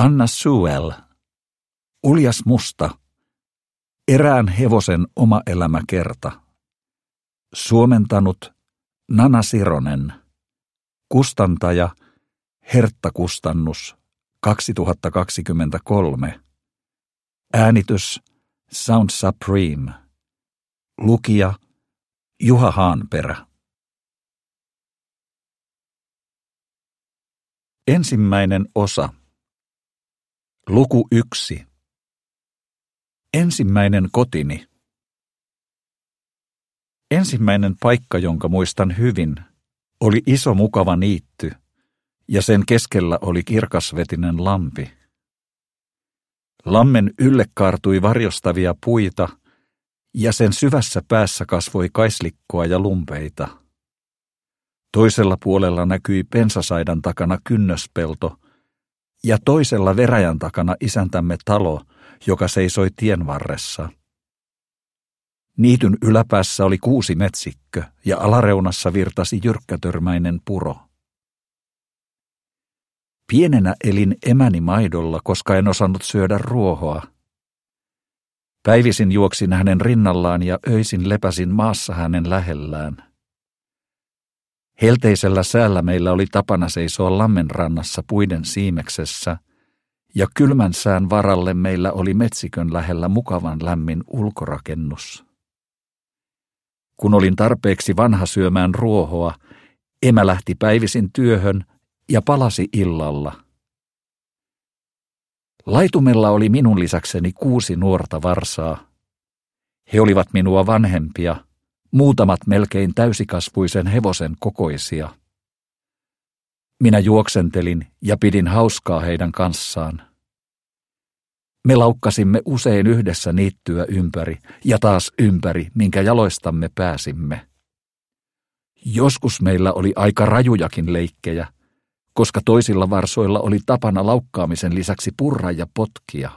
Anna Sewell, Uljas musta, erään hevosen oma elämäkerta. Suomentanut Nana Sironen, kustantaja Hertta-kustannus 2023, äänitys Sound Supreme, lukija Juha Haanperä. Ensimmäinen osa. Luku 1. Ensimmäinen kotini. Ensimmäinen paikka, jonka muistan hyvin, oli iso mukava niitty, ja sen keskellä oli kirkasvetinen lampi. Lammen ylle kaartui varjostavia puita, ja sen syvässä päässä kasvoi kaislikkoa ja lumpeita. Toisella puolella näkyi pensasaidan takana kynnöspelto, ja toisella veräjän takana isäntämme talo, joka seisoi tien varressa. Niityn yläpäässä oli 6 metsikkö, ja alareunassa virtasi jyrkkätörmäinen puro. Pienenä elin emäni maidolla, koska en osannut syödä ruohoa. Päivisin juoksin hänen rinnallaan ja öisin lepäsin maassa hänen lähellään. Helteisellä säällä meillä oli tapana seisoa lammenrannassa puiden siimeksessä, ja kylmän sään varalle meillä oli metsikön lähellä mukavan lämmin ulkorakennus. Kun olin tarpeeksi vanha syömään ruohoa, emä lähti päivisin työhön ja palasi illalla. Laitumella oli minun lisäkseni 6 nuorta varsaa. He olivat minua vanhempia, muutamat melkein täysikasvuisen hevosen kokoisia. Minä juoksentelin ja pidin hauskaa heidän kanssaan. Me laukkasimme usein yhdessä niittyä ympäri ja taas ympäri, minkä jaloistamme pääsimme. Joskus meillä oli aika rajujakin leikkejä, koska toisilla varsoilla oli tapana laukkaamisen lisäksi purra ja potkia.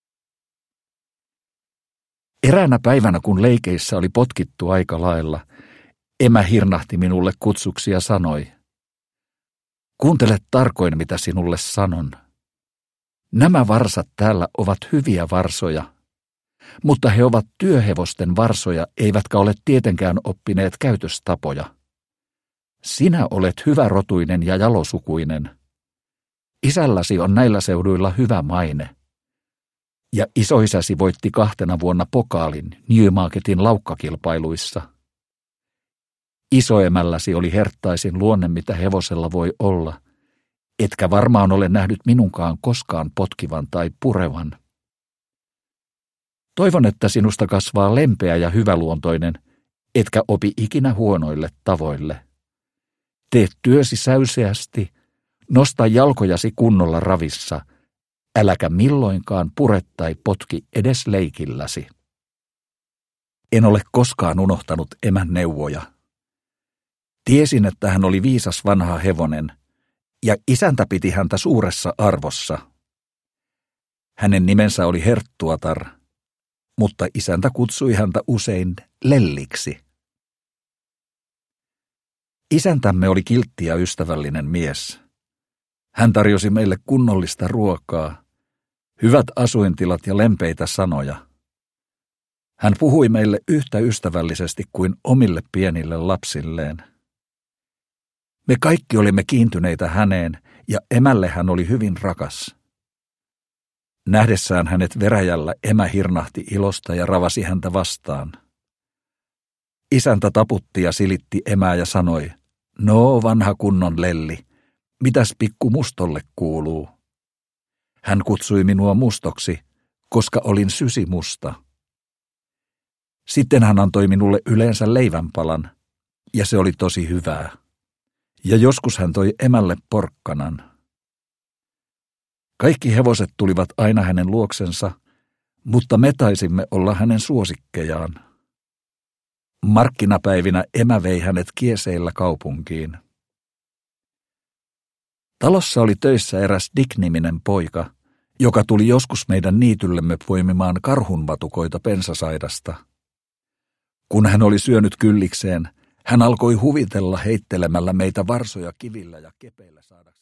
Eräänä päivänä, kun leikeissä oli potkittu aika lailla, emä hirnahti minulle kutsuksi ja sanoi: "Kuuntele tarkoin, mitä sinulle sanon. Nämä varsat täällä ovat hyviä varsoja, mutta he ovat työhevosten varsoja, eivätkä ole tietenkään oppineet käytöstapoja. Sinä olet hyvärotuinen ja jalosukuinen. Isälläsi on näillä seuduilla hyvä maine. Ja isoisäsi voitti 2 vuonna pokaalin Newmarketin laukkakilpailuissa. Isoemälläsi oli herttaisin luonne, mitä hevosella voi olla, etkä varmaan ole nähnyt minunkaan koskaan potkivan tai purevan. Toivon, että sinusta kasvaa lempeä ja hyväluontoinen, etkä opi ikinä huonoille tavoille. Tee työsi säyseästi, nosta jalkojasi kunnolla ravissa, äläkä milloinkaan pure tai potki edes leikilläsi." En ole koskaan unohtanut emän neuvoja. Tiesin, että hän oli viisas vanha hevonen, ja isäntä piti häntä suuressa arvossa. Hänen nimensä oli Herttuatar, mutta isäntä kutsui häntä usein Lelliksi. Isäntämme oli kiltti ja ystävällinen mies. Hän tarjosi meille kunnollista ruokaa, hyvät asuintilat ja lempeitä sanoja. Hän puhui meille yhtä ystävällisesti kuin omille pienille lapsilleen. Me kaikki olimme kiintyneitä häneen, ja emälle hän oli hyvin rakas. Nähdessään hänet veräjällä emä hirnahti ilosta ja ravasi häntä vastaan. Isäntä taputti ja silitti emää ja sanoi: "No, vanha kunnon Lelli, mitäs pikku mustolle kuuluu?" Hän kutsui minua mustoksi, koska olin sysimusta. Sitten hän antoi minulle yleensä leivänpalan, ja se oli tosi hyvää. Ja joskus hän toi emälle porkkanan. Kaikki hevoset tulivat aina hänen luoksensa, mutta me taisimme olla hänen suosikkejaan. Markkinapäivinä emä vei hänet kieseillä kaupunkiin. Talossa oli töissä eräs Dick-niminen poika, joka tuli joskus meidän niityllemme poimimaan karhunvatukoita pensasaidasta. Kun hän oli syönyt kyllikseen, hän alkoi huvitella heittelemällä meitä varsoja kivillä ja kepeillä saada